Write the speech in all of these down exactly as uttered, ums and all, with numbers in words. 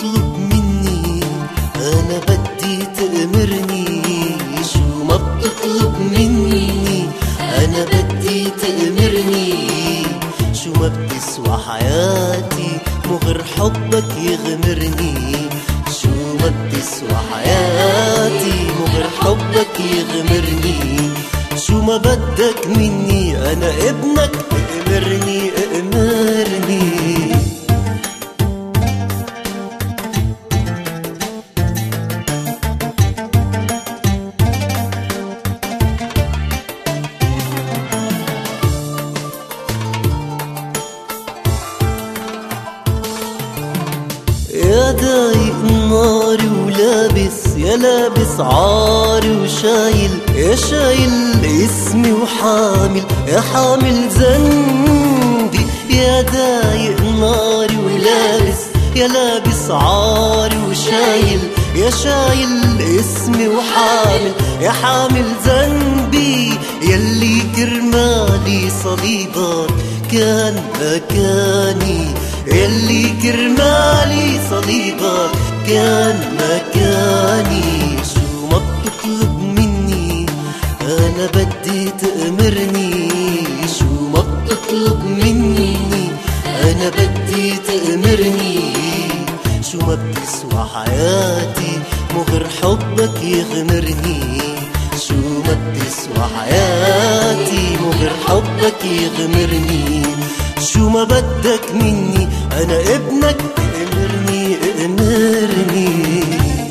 بتطلب مني أنا بدي تأمرني، شو ما بتطلب مني أنا بدي تأمرني، شو ما بتسوى حياتي مو غير حبك يغمرني، شو ما بتسوى حياتي مو غير حبك يغمرني، شو ما بدك مني أنا ابنك أأمرني أأمرني. يا ضايق ناري ولابس يا لابس عاري وشايل يا شايل اسمي وحامل يا حامل ذنبي، يا ضايق ناري ولابس يا لابس عاري وشايل يا شايل اسمي وحامل يا حامل ذنبي، يلي كرمالي صليبك كان مكاني، يلي كرمالي صليبك كان مكاني، شو ما بتطلب مني أنا بدي تأمرني، شو ما بتطلب مني أنا بدي تأمرني، شو ما بتسوى حياتي مو غير حبك يغمرني، شو ما بتسوى حياتي مو غير حبك يغمرني، شو ما بدك مني أنا ابنك أأمرني أأمرني.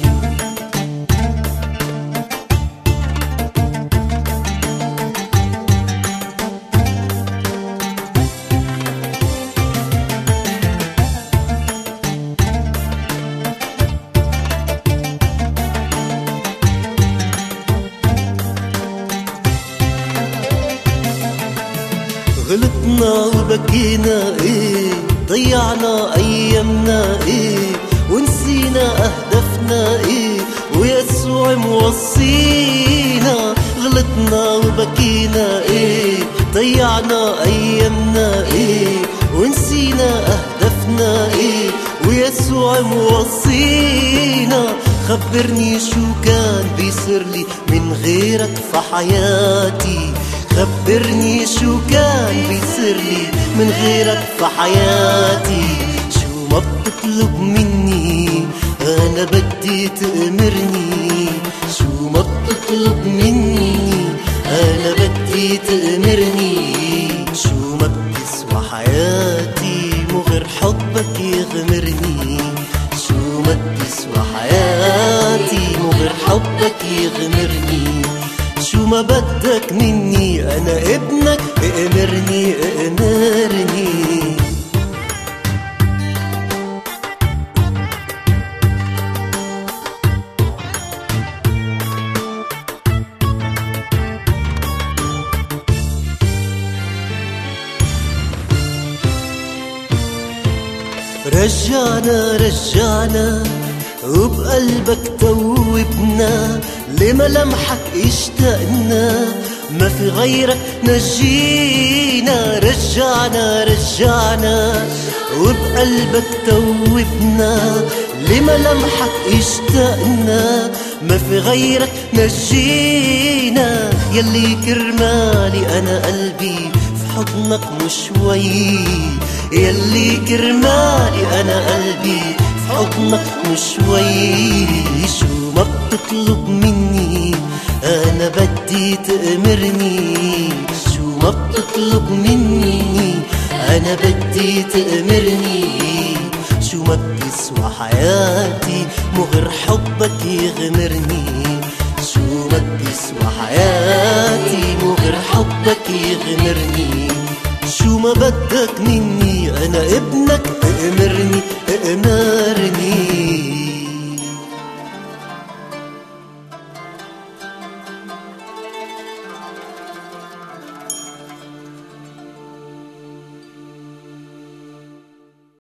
غلطنا وبكينا ايه، ضيعنا ايامنا ايه، ونسينا اهدافنا ايه، ويسوع موصينا. غلطنا وبكينا ايه، ضيعنا ايامنا ايه، ونسينا اهدافنا ايه، ويسوع موصينا. خبرني شو كان بيصير لي من غيرك في حياتي، خبرني شو كان بيصير لي من غيرك في حياتي، شو ما بتطلب مني أنا بدي تأمرني، شو ما بتطلب مني أنا بدي تأمرني، شو ما بتسوى حياتي مو غير حبك يغمرني، شو ما بتسوى حياتي مو غير حبك يغمرني، شو ما بدك مني أنا ابنك أأمرني أأمرني. رجعنا رجعنا وبقلبك توبنا، لملامحك اشتقنا ما في غيرك نجينا. رجعنا رجعنا وبقلبك توبنا، لملامحك اشتقنا ما في غيرك نجينا. يلي كرمالي أنا قلبي في حضنك مشوي، يلي كرمالي أنا قلبي في حضنك مشوي، شو ما بتطلب مني أنا بدي تأمرني، شو ما بتطلب مني أنا بدي تأمرني، شو ما بتسوى حياتي مو غير حبك يغمرني، شو ما بتسوى حياتي مو غير حبك يغمرني، شو ما بدك مني أنا ابنك أأمرني أأمرني.